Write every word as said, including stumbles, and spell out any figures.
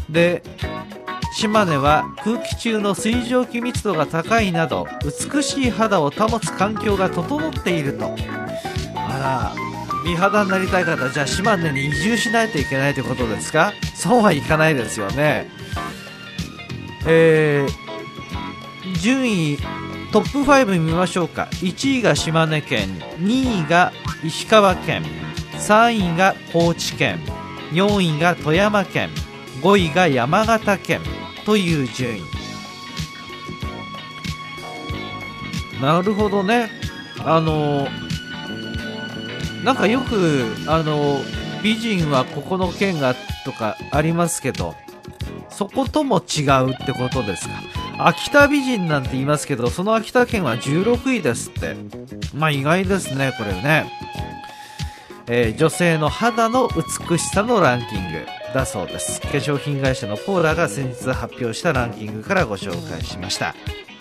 で島根は空気中の水蒸気密度が高いなど美しい肌を保つ環境が整っていると。あら、美肌になりたい方、じゃあ島根に移住しないといけないということですか？そうはいかないですよね。えー、順位トップファイブ見ましょうか。いちいが島根県、にいが石川県、さんいが高知県、よんいが富山県、ごいが山形県という順位。なるほどね。あのなんかよくあの美人はここの県がとかありますけど、そことも違うってことですか。秋田美人なんて言いますけど、その秋田県はじゅうろくいですって。まあ意外ですね、これね。えー、女性の肌の美しさのランキングだそうです。化粧品会社のポーラが先日発表したランキングからご紹介しました。